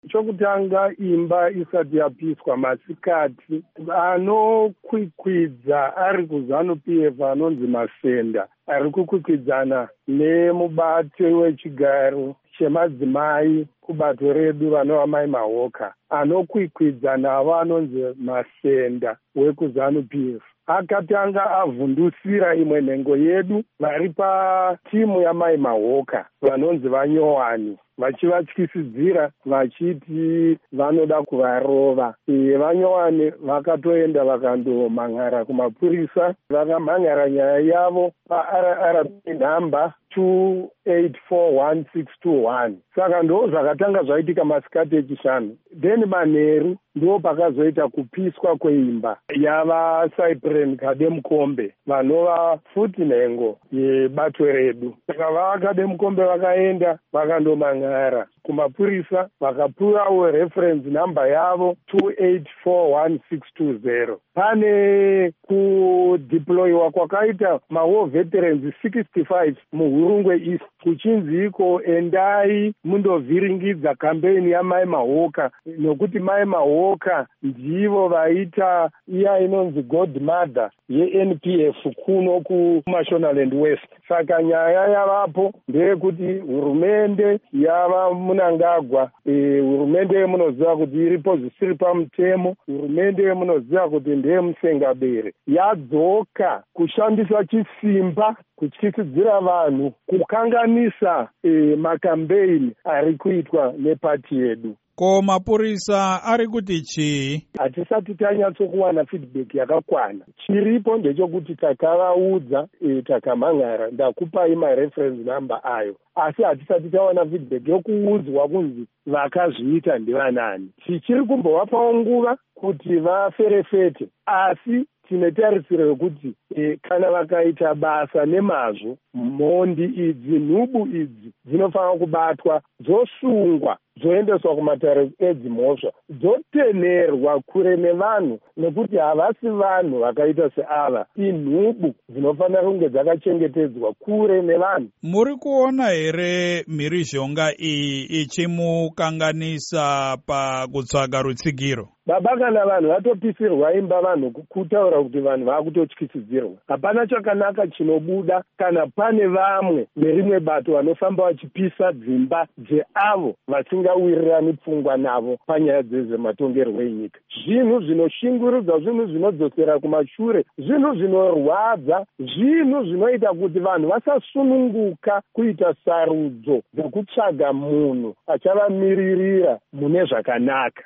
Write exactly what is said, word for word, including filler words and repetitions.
Chokutanga, imba isati yapiswa masikati, anokwikwidza ari kuZANU-P F anonzi Masenda ari kukwikwidzana nemubati wechigaro chemadzimai kubato redu vanova Mai Mahoka, anokwikwidza navo anonzi Masenda wekuZANU-P F. Akatanga avhundusira imwe nhengo yedu vari patimu yaMai Mahoka vanonzi Vanyowani, vachivatyisidzira vachiti vanoda kuvarova. E, Vanyowani vakatoenda vakandomhan'ara kumapurisa, vakamhan'ara nyaya yavo paR R P nhamba two eight four one six two one. Saka ndo zvakatanga zvaitika masikati echishanu. Then manheru ndo pakazoita kupiswa kweimba yava Cyprian Kademukombe vanova futi nhengo yebato redu. Saka vaKademukombe vakaenda vakandomhan'ara kumapurisa, vakapuwawo reference namba yavo two eight four one six two zero. Pane kudeployiwa kwakaita maWar Veterans sixty-five muHurungwe East, kuchinzi iko endai mundovhiringidza kambeni yaMai Mahoka, nokuti Mai Mahoka ndivo vaita iya inonzi godmother yeN P F kuno kuMashonaland West. Saka nyaya yavapo ndeyekuti hurumende yava Mnangagwa, e, hurumende yemunoziva kuti iripo zvisiri pamutemo, hurumende yemunoziva kuti ndeye Musengabere, yadzoka kushandisa chisimba kutyisidzira vanhu kukanganisa e, makambeini ari kuitwa nepati yedu. Ko mapurisa ari kuti chii? Hatisati tanyatsokuwana feedback yakakwana. Chiripo ndechekuti takavaudza, e, takamhan'ara, ndakupai mareference number ayo, asi hatisati tawana feedback yokuudzwa kunzi vakazviita ndivanani. Tichiri kumbovapawo nguva kuti vaferefete, asi tinetarisiro yokuti e, kana vakaita basa nemazvo, mhondi idzi, nhubu idzi dzinofanira kubatwa, dzosungwa, dzoendeswa kumatare edzimhosva, dzotenerwa kure nevanhu, nekuti havasi vanhu vakaita seava, inhubu dzinofanira kunge dzakachengetedzwa kure nevanhu. Muri kuona here mhirizhonga iyi ichimukanganisa pakutsvaga rutsigiro? Baba, kana vanhu vatopisirwa imba vanhu kutaura kuti vanhu vakutotyisidzirwa, hapana chakanaka chinobuda kana pane vamwe nerimwe bato vanofamba vachipisa dzimba dzeavo vasingawirirani pfungwa navo panyaya dzezvematongerwo enyika. Zvinhu zvinoshingurudza, zvinhu zvinodzosera kumashure, zvinhu zvinorwadza, zvinhu zvinoita kuti vanhu vasasununguka kuita sarudzo dzekutsvaga munhu achavamiririra mune zvakanaka.